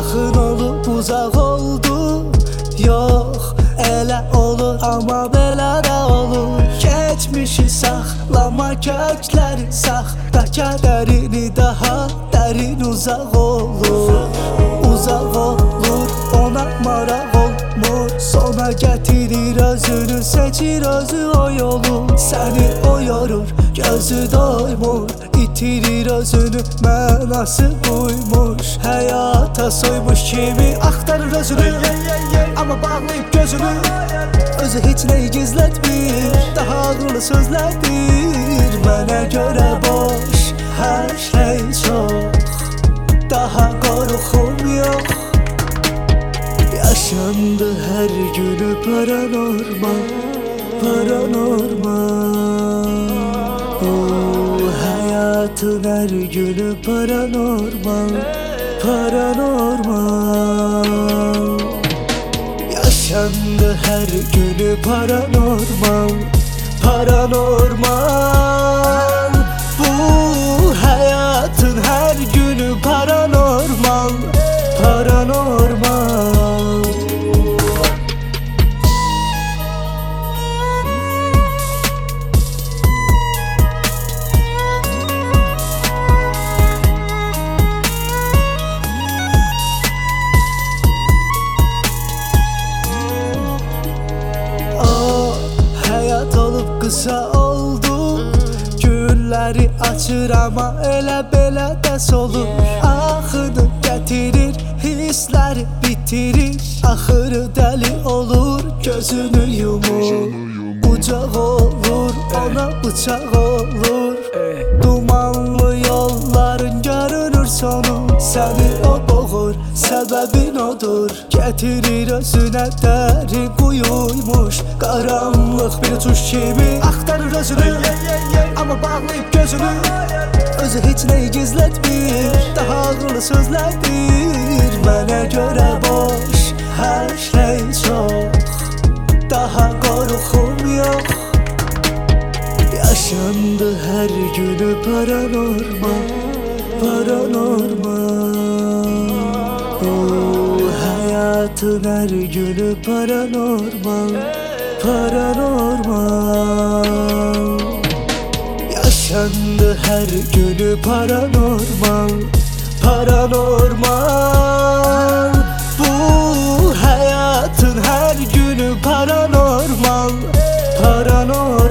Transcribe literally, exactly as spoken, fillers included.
Yaxın olub uzaq oldu. Yox, elə olur, amma belə də olur. Keçmişi saxlama, kökləri saxta, kədərini daha dərin uzaq olur. Uzaq olur, ona maraq olmur. Sona gətirir özünü, seçir özü o yolu. Səni o yorur, gözü doymur. İtirir özünü, mənası buymuş. Həyata soymuş kimi axtarır özünü, amma bağlayıb gözünü. Özü heç nəyi gizlətmir, daha ağırlı sözlərdir. Mənə görə boş, hər şey çox, daha qorxum yox. Yaşandı hər günü paranormal, paranormal. Oh, hayatın hər günü paranormal, paranormal. Yaşandı hər günü paranormal, paranormal. Bu hayatın hər günü paranormal, paranormal. Qısa oldu, gülləri açır, amma elə belə də solur. Axını gətirir, hissləri bitirir. Axırı dəli olur, gözünü yumur. Ucaq olur, ona bıçaq olur. Dumanlı yolların görünür sonu. Səni o boğur, səbəbin odur. Gətirir özünə dərin quyuymuş. Qaranlıq bir uçuş kimi axtarır özünü, amma bağlayıb gözünü. Özü heç nəyi gizlətmir, daha ağırlı sözlərdir. Mənə görə boş, hər şey çox, daha qorxum yox. Yaşandı hər günü paranormal, paranormal. Oh, hayatın hər günü paranormal, paranormal. Yaşandı hər günü paranormal, paranormal. Bu hayatın hər günü paranormal, paranormal.